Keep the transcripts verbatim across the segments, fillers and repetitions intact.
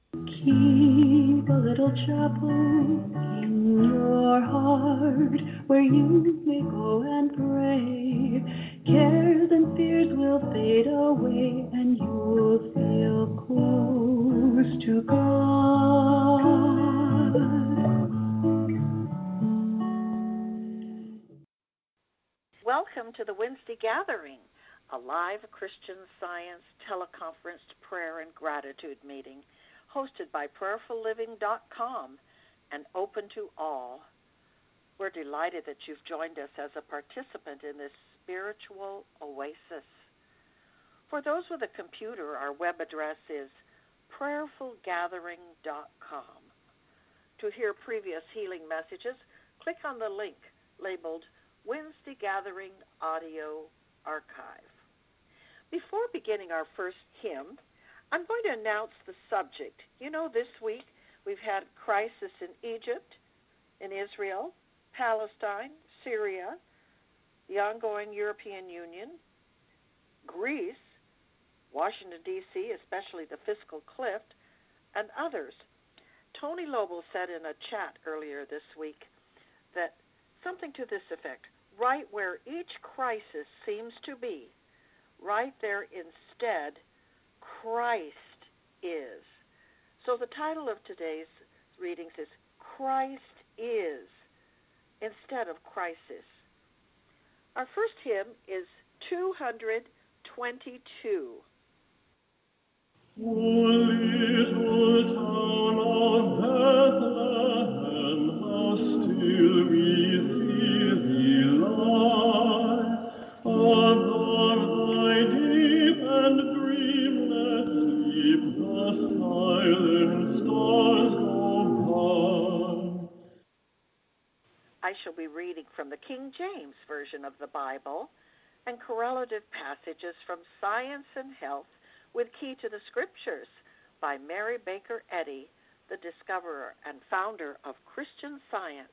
Keep a little chapel in your heart where you may go and pray. Cares and fears will fade away and you will feel close to God. Welcome to the Wednesday Gathering, a live Christian Science teleconference prayer and gratitude meeting hosted by prayerful living dot com and open to all. We're delighted that you've joined us as a participant in this spiritual oasis. For those with a computer, our web address is prayerful gathering dot com. To hear previous healing messages, click on the link labeled Wednesday Gathering Audio Archive. Before beginning our first hymn, I'm going to announce the subject. You know, this week we've had crisis in Egypt, in Israel, Palestine, Syria, the ongoing European Union, Greece, Washington, D C, especially the fiscal cliff, and others. Tony Lobel said in a chat earlier this week that something to this effect: right where each crisis seems to be, right there instead, Christ is. So the title of today's readings is Christ is instead of crisis. Our first hymn is two twenty-two. O little town of Bethlehem, how still we see thee lie, above thy deep and dreamless sleep, the silent stars go by. I shall be reading from the King James Version of the Bible and correlative passages from Science and Health with Key to the Scriptures by Mary Baker Eddy, the discoverer and founder of Christian Science.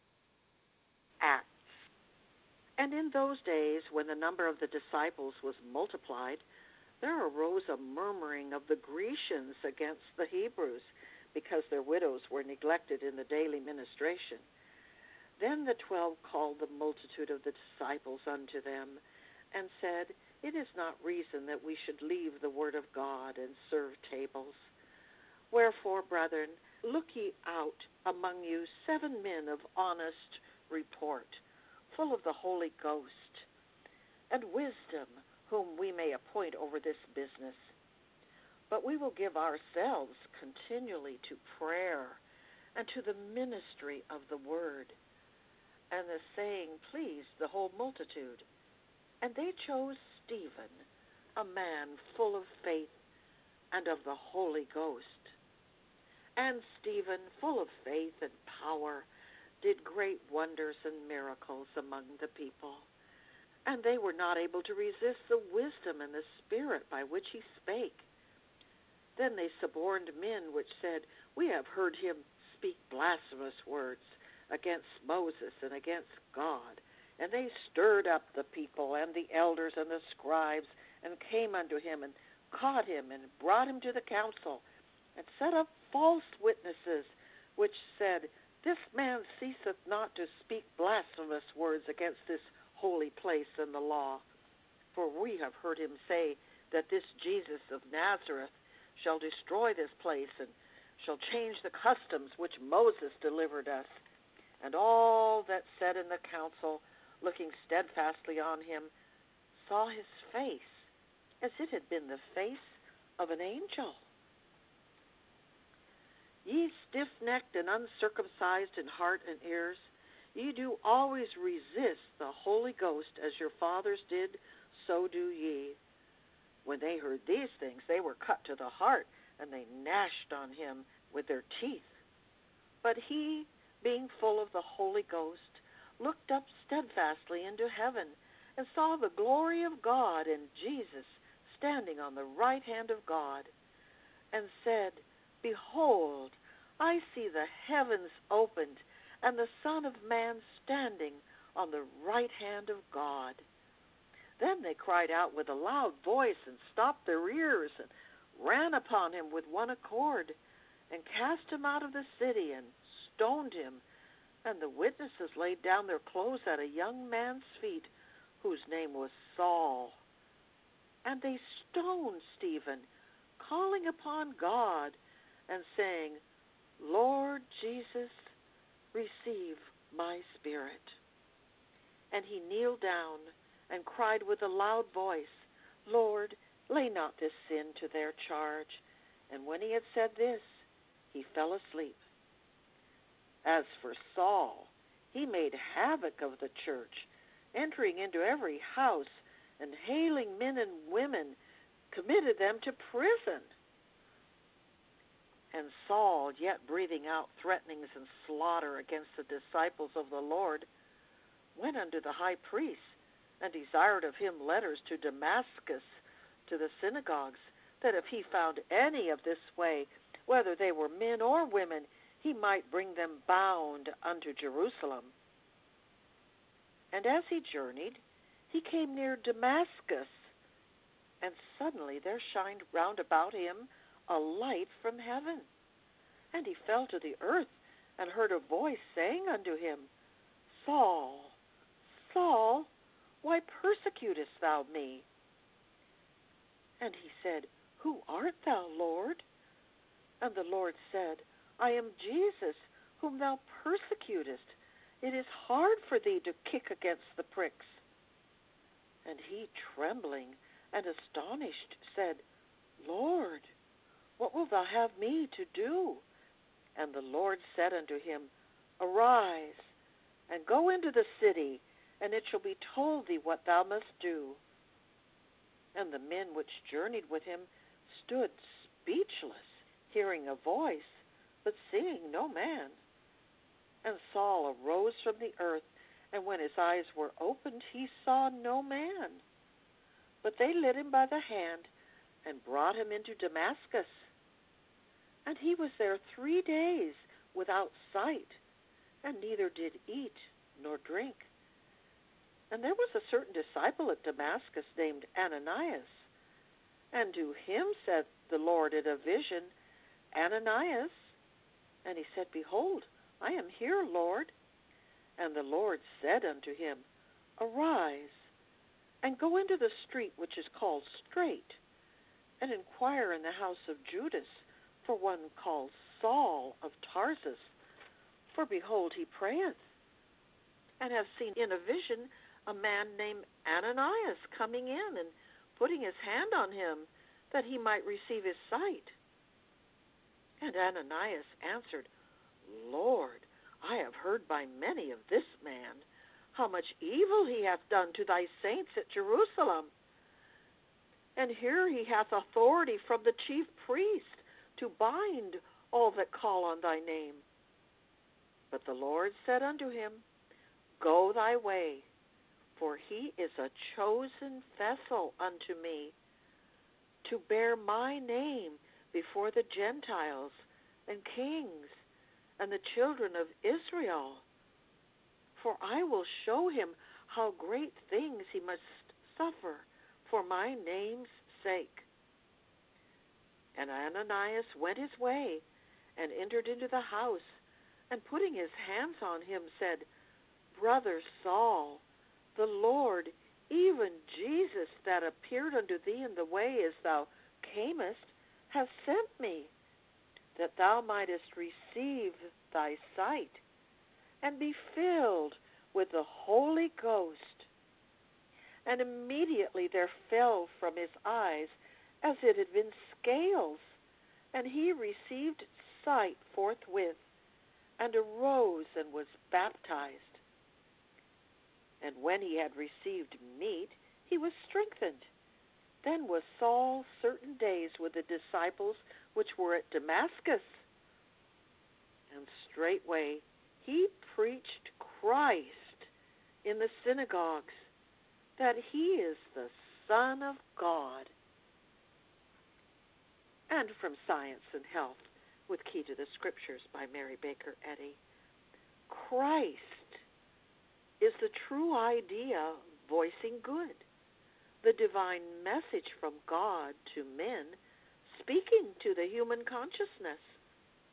Acts. And in those days, when the number of the disciples was multiplied, there arose a murmuring of the Grecians against the Hebrews, because their widows were neglected in the daily ministration. Then the twelve called the multitude of the disciples unto them, and said, It is not reason that we should leave the word of God and serve tables. Wherefore, brethren, look ye out among you seven men of honest report, full of the Holy Ghost and wisdom, whom we may appoint over this business. But we will give ourselves continually to prayer and to the ministry of the word. And the saying pleased the whole multitude. And they chose Stephen, a man full of faith and of the Holy Ghost. And Stephen, full of faith and power, did great wonders and miracles among the people. And they were not able to resist the wisdom and the spirit by which he spake. Then they suborned men which said, We have heard him speak blasphemous words against Moses and against God. And they stirred up the people and the elders and the scribes, and came unto him, and caught him, and brought him to the council, and set up false witnesses, which said, This man ceaseth not to speak blasphemous words against this holy place and the law. For we have heard him say that this Jesus of Nazareth shall destroy this place, and shall change the customs which Moses delivered us. And all that sat in the council, looking steadfastly on him, saw his face, as it had been the face of an angel. Ye stiff-necked and uncircumcised in heart and ears, ye do always resist the Holy Ghost, as your fathers did, so do ye. When they heard these things, they were cut to the heart, and they gnashed on him with their teeth. But he, being full of the Holy Ghost, looked up steadfastly into heaven, and saw the glory of God and Jesus standing on the right hand of God, and said, Behold, I see the heavens opened, and the Son of Man standing on the right hand of God. Then they cried out with a loud voice, and stopped their ears, and ran upon him with one accord, and cast him out of the city and stoned him. And the witnesses laid down their clothes at a young man's feet, whose name was Saul. And they stoned Stephen, calling upon God and saying, Lord Jesus, receive my spirit. And he kneeled down and cried with a loud voice, Lord, lay not this sin to their charge. And when he had said this, he fell asleep. As for Saul, he made havoc of the church, entering into every house and hailing men and women, committed them to prison. And Saul, yet breathing out threatenings and slaughter against the disciples of the Lord, went unto the high priest and desired of him letters to Damascus, to the synagogues, that if he found any of this way, whether they were men or women, he might bring them bound unto Jerusalem. And as he journeyed, he came near Damascus, and suddenly there shined round about him a light from heaven. And he fell to the earth, and heard a voice saying unto him, Saul, Saul, why persecutest thou me? And he said, Who art thou, Lord? And the Lord said, I am Jesus, whom thou persecutest. It is hard for thee to kick against the pricks. And he, trembling and astonished, said, Lord, what wilt thou have me to do? And the Lord said unto him, Arise, and go into the city, and it shall be told thee what thou must do. And the men which journeyed with him stood speechless, hearing a voice, but seeing no man. And Saul arose from the earth, and when his eyes were opened, he saw no man. But they led him by the hand, and brought him into Damascus. And he was there three days without sight, and neither did eat nor drink. And there was a certain disciple at Damascus named Ananias. And to him said the Lord in a vision, Ananias. And he said, Behold, I am here, Lord. And the Lord said unto him, Arise, and go into the street which is called Straight, and inquire in the house of Judas for one called Saul of Tarsus. For behold, he prayeth, and have seen in a vision a man named Ananias coming in and putting his hand on him, that he might receive his sight. And Ananias answered, Lord, I have heard by many of this man, how much evil he hath done to thy saints at Jerusalem. And here he hath authority from the chief priest to bind all that call on thy name. But the Lord said unto him, Go thy way, for he is a chosen vessel unto me, to bear my name before the Gentiles and kings and the children of Israel. For I will show him how great things he must suffer for my name's sake. And Ananias went his way and entered into the house, and putting his hands on him said, Brother Saul, the Lord, even Jesus that appeared unto thee in the way as thou camest, hath sent me, that thou mightest receive thy sight, and be filled with the Holy Ghost. And immediately there fell from his eyes as it had been scales, and he received sight forthwith, and arose and was baptized. And when he had received meat, he was strengthened. Then was Saul certain days with the disciples which were at Damascus. And straightway he preached Christ in the synagogues, that he is the Son of God. And from Science and Health, with Key to the Scriptures by Mary Baker Eddy, Christ is the true idea voicing good, the divine message from God to men, speaking to the human consciousness.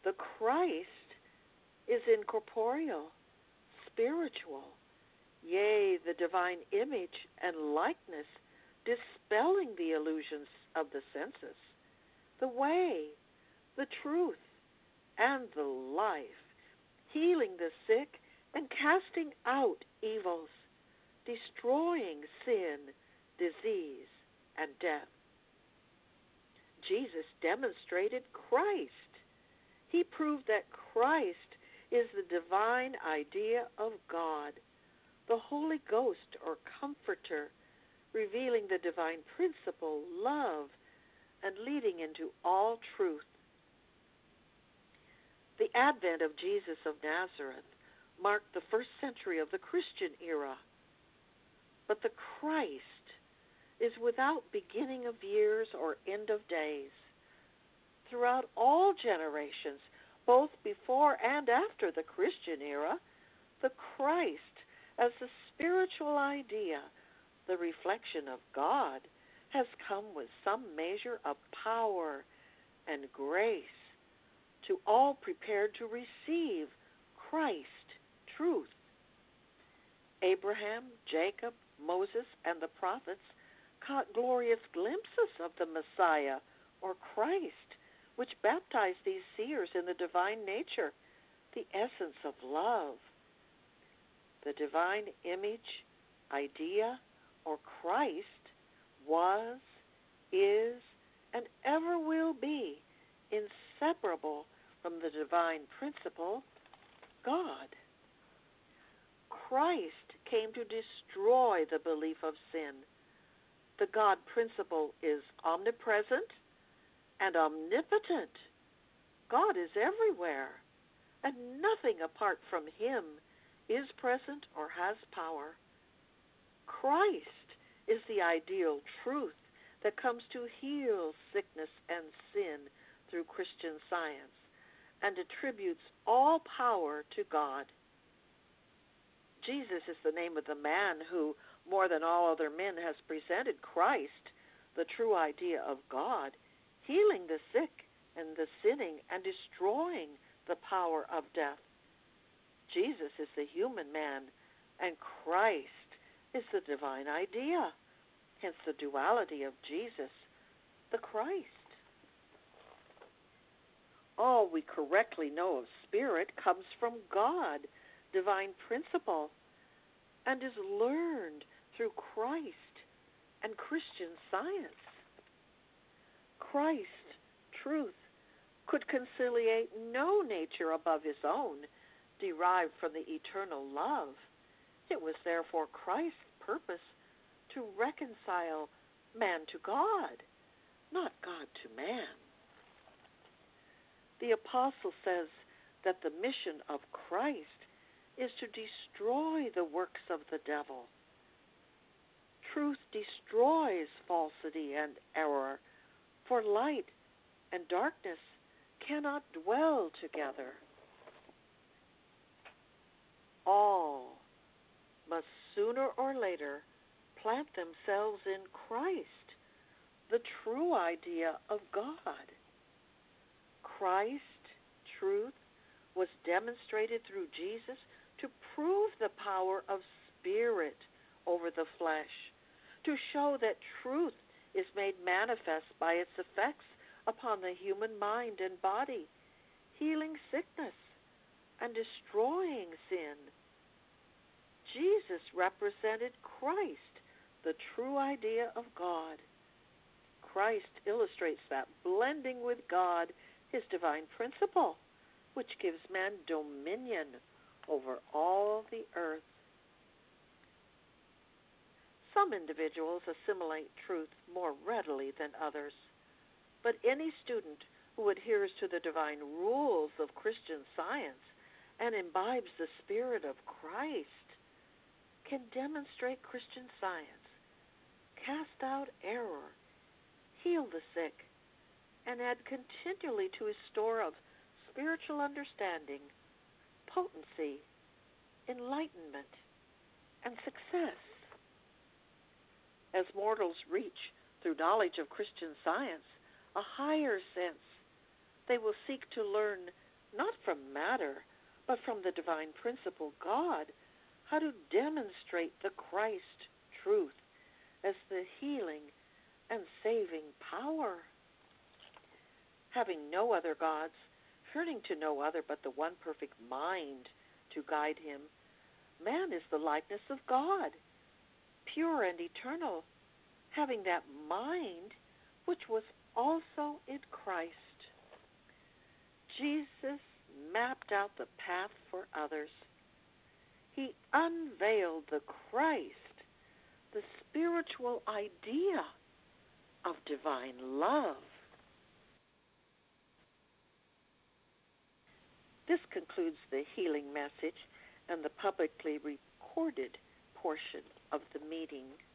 The Christ is incorporeal, spiritual, yea, the divine image and likeness, dispelling the illusions of the senses, the way, the truth, and the life, healing the sick and casting out evils, destroying sin, disease, and death. Jesus demonstrated Christ. He proved that Christ is the divine idea of God, the Holy Ghost or Comforter, revealing the divine principle, love, and leading into all truth. The advent of Jesus of Nazareth marked the first century of the Christian era. But the Christ is without beginning of years or end of days. Throughout all generations, both before and after the Christian era, the Christ as the spiritual idea, the reflection of God, has come with some measure of power and grace to all prepared to receive Christ, truth. Abraham, Jacob, Moses, and the prophets caught glorious glimpses of the Messiah, or Christ, which baptized these seers in the divine nature, the essence of love. The divine image, idea, or Christ was, is, and ever will be inseparable from the divine principle, God. Christ came to destroy the belief of sin. The God principle is omnipresent and omnipotent. God is everywhere, and nothing apart from Him is present or has power. Christ is the ideal truth that comes to heal sickness and sin through Christian science and attributes all power to God. Jesus is the name of the man who, more than all other men, has presented Christ, the true idea of God, healing the sick and the sinning and destroying the power of death. Jesus is the human man, and Christ is the divine idea, hence the duality of Jesus, the Christ. All we correctly know of spirit comes from God, divine principle, and is learned through Christ and Christian science. Christ, truth, could conciliate no nature above his own, derived from the eternal love. It was therefore Christ's purpose to reconcile man to God, not God to man. The apostle says that the mission of Christ is to destroy the works of the devil. Truth destroys falsity and error, for light and darkness cannot dwell together. All must sooner or later plant themselves in Christ, the true idea of God. Christ, truth, was demonstrated through Jesus to prove the power of spirit over the flesh, to show that truth is made manifest by its effects upon the human mind and body, healing sickness and destroying sin. Jesus represented Christ, the true idea of God. Christ illustrates that blending with God, his divine principle, which gives man dominion over all the earth. Some individuals assimilate truth more readily than others, but any student who adheres to the divine rules of Christian science and imbibes the spirit of Christ can demonstrate Christian science, cast out error, heal the sick, and add continually to his store of spiritual understanding, potency, enlightenment, and success. As mortals reach, through knowledge of Christian science, a higher sense, they will seek to learn not from matter, but from the divine principle God, how to demonstrate the Christ truth as the healing and saving power. Having no other gods, turning to no other but the one perfect mind to guide him, man is the likeness of God, pure and eternal, having that mind which was also in Christ. Jesus mapped out the path for others. He unveiled the Christ, the spiritual idea of divine love. This concludes the healing message and the publicly recorded portion of the meeting.